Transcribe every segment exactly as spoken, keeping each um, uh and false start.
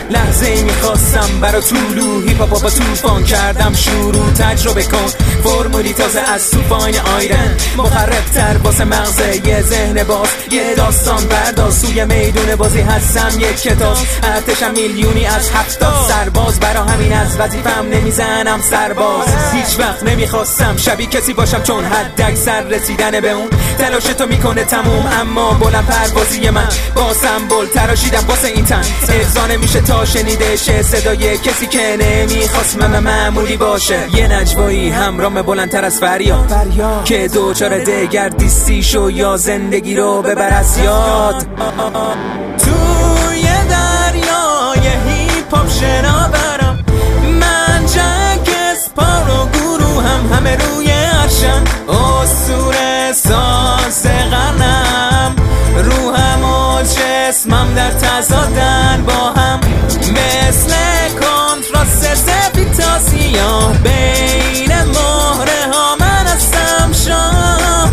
لحظه ای میخواستم برا طولو هیپ هاپ با توفان کردم شروع. تجربه کن فرمولی تازه از توفان آیرن، مخرب تر واسه مغزه یه ذهن باز. یه داستان برداز سوی میدون بازی هستم یک کتاب. ارتشم میلیونی از هفتاد سرباز، برا همین از وظیفم نمیزنم سرباز. هیچ وقت نمیخواستم شبیه کسی باشم چون حد اکثر رسیدن به اون تلاش تو میکنه تموم. اما بلند پروازی من با سمبل تراشیدم واسه این تن. افضا نمیشه تا شنیده شه صدای کسی که نمیخواست من معمولی باشه. یه نجوایی همرام بلندتر از فریاد که دوچار دگردیستی شو یا زندگی رو ببر از یاد. توی دریای هیپ هاپ شناورم من، جنگ اسپارو گروه هم همه روی عرشن. اسطوره ساز قرنم روحم و جسمم در تضادن با هم، مثل کنتراست سفید تا سیاه. بین مهره ها من هستم شاه.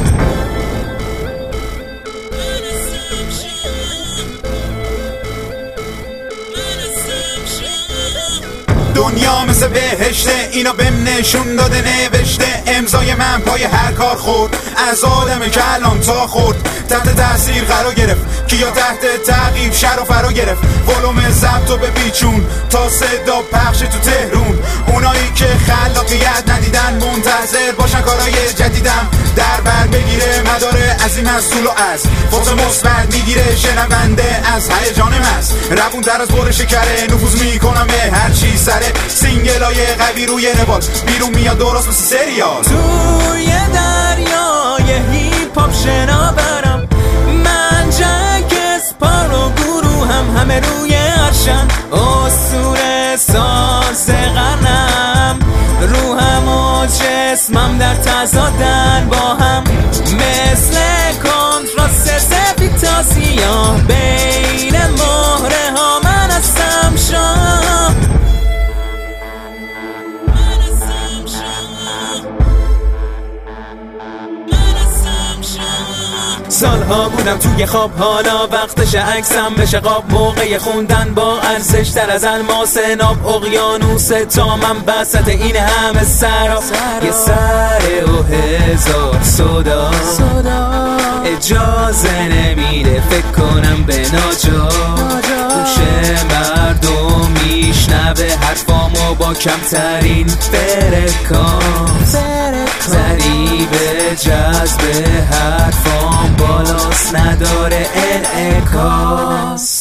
دنیا مثل بهشته، اینا بهم نشون داده نوشته. امضای من پای هر کار خورد از آدمه که الان تا خورد. تحت تاثیر قرار گرفت کیا تحت تعقیب شر و فرا گرفت. ولوم ضبط و به بیچون تا صدا پخش تو تهرون. اونایی که خلاقیت ندیدن منتظر باشن کارای جدیدم در بر بگیره. مداره عظیم از طول و از فوق مثبت میگیره شنونده از هیجانم هست. روون تر از بور شکره نفوذ میکنم به هر چی سره. سینگلای قوی روی روال بیرون میاد درست مثل سریال. توی دریای هیپ هاپ شناورم من، جنگ اسپارو گروه هم همه روی عرشن. اسطوره ساز قرنم روحم و جسمم در تضادن با هم، مثل کنتراست سفید تا سیاه. بین مهره ها من هستم شاه. سالها بودم توی خواب، حالا وقتش عکسم بشه قاب. موقع خوندن با ارزش تر از الماس ناب. اقیانوس تا من وسط این همه سرا. یه سر و هزار صدا اجازه نمیده فکر کنم به ناجا. گوش مردم میشنوه حرفامو با کمترین فرکانس. ضریب جذب حرفام بالاست نداره انعکاس.